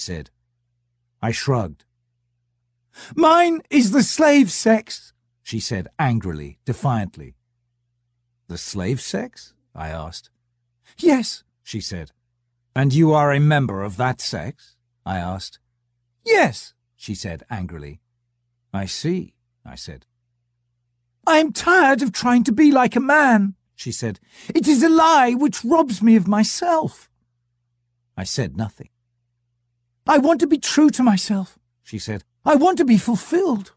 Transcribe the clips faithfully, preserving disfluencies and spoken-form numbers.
said. I shrugged. "Mine is the slave sex," she said angrily, defiantly. "The slave sex?" I asked. "Yes," she said. "And you are a member of that sex?" I asked. "Yes," she said angrily. "I see," I said. "I am tired of trying to be like a man," she said. "It is a lie which robs me of myself." I said nothing. "I want to be true to myself," she said. "I want to be fulfilled."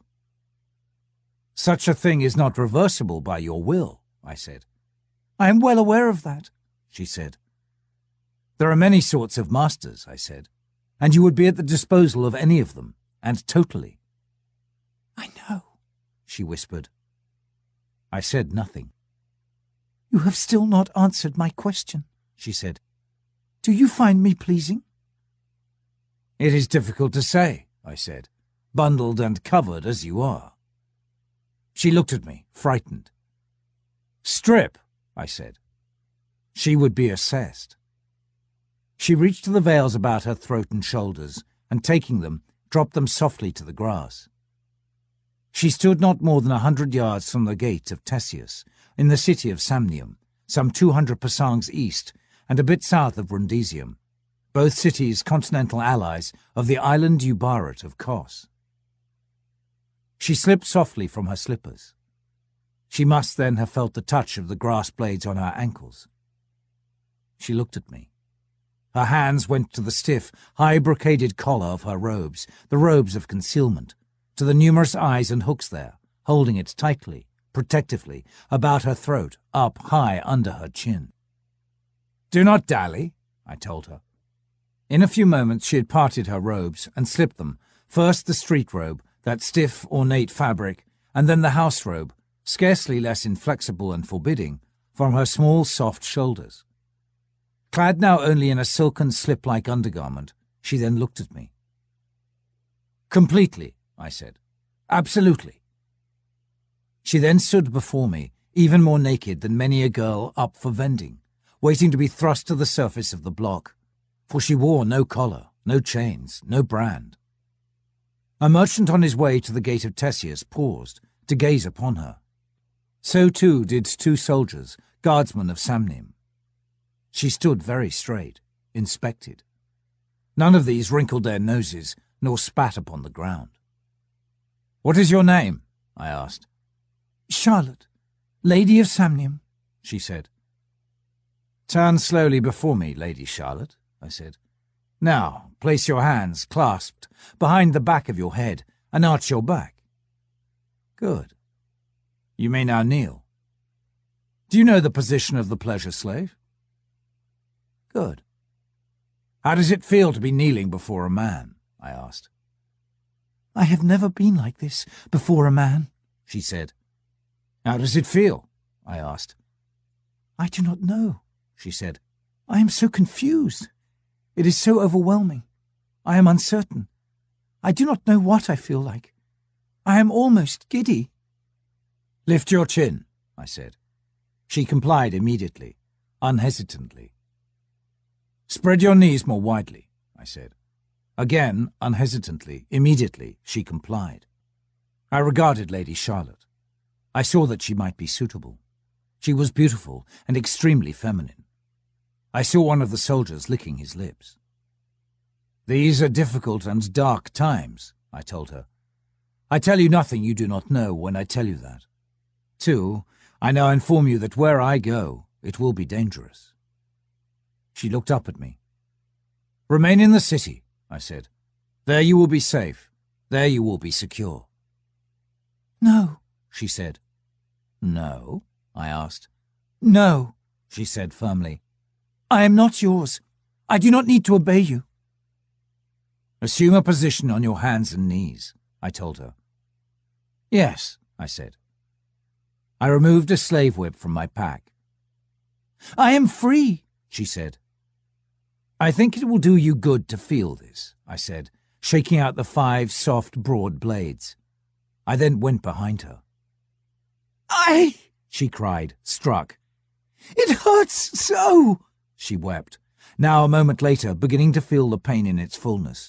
"Such a thing is not reversible by your will," I said. "I am well aware of that," she said. "There are many sorts of masters," I said, "and you would be at the disposal of any of them, and totally." "I know," she whispered. I said nothing. "You have still not answered my question," she said. "Do you find me pleasing?" "It is difficult to say," I said, "bundled and covered as you are." She looked at me, frightened. "Strip," I said. She would be assessed. She reached to the veils about her throat and shoulders, and taking them, dropped them softly to the grass. She stood not more than a hundred yards from the gate of Theseus, in the city of Samnium, some two hundred pasangs east and a bit south of Brundisium, both cities continental allies of the island Ubarat of Kos. She slipped softly from her slippers. She must then have felt the touch of the grass blades on her ankles. She looked at me. Her hands went to the stiff, high-brocaded collar of her robes, the robes of concealment, to the numerous eyes and hooks there, holding it tightly, protectively, about her throat, up high under her chin. "Do not dally," I told her. In a few moments she had parted her robes and slipped them, first the street robe, that stiff, ornate fabric, and then the house robe, scarcely less inflexible and forbidding, from her small, soft shoulders. Clad now only in a silken, slip-like undergarment, she then looked at me. "Completely," I said. "Absolutely." She then stood before me, even more naked than many a girl up for vending, waiting to be thrust to the surface of the block, for she wore no collar, no chains, no brand. A merchant on his way to the gate of Theseus paused to gaze upon her. So too did two soldiers, guardsmen of Samnium. She stood very straight, inspected. None of these wrinkled their noses, nor spat upon the ground. "What is your name?" I asked. "Charlotte, Lady of Samnium," she said. "Turn slowly before me, Lady Charlotte," I said. "Now, place your hands clasped behind the back of your head and arch your back. Good. You may now kneel. Do you know the position of the pleasure slave? Good. How does it feel to be kneeling before a man?" I asked. "I have never been like this before a man," she said. "How does it feel?" I asked. "I do not know," she said. "I am so confused. It is so overwhelming. I am uncertain. I do not know what I feel like. I am almost giddy." "Lift your chin," I said. She complied immediately, unhesitantly. "Spread your knees more widely," I said. Again, unhesitantly, immediately, she complied. I regarded Lady Charlotte. I saw that she might be suitable. She was beautiful and extremely feminine. I saw one of the soldiers licking his lips. "These are difficult and dark times," I told her. "I tell you nothing you do not know when I tell you that. Two, I now inform you that where I go, it will be dangerous." She looked up at me. "Remain in the city," I said. "There you will be safe. There you will be secure." "No," she said. "No?" I asked. "No," she said firmly. "I am not yours. I do not need to obey you." "Assume a position on your hands and knees," I told her. "Yes," I said. I removed a slave whip from my pack. "I am free," she said. "I think it will do you good to feel this," I said, shaking out the five soft, broad blades. I then went behind her. "I," she cried, struck. "It hurts so," she wept, now a moment later beginning to feel the pain in its fullness.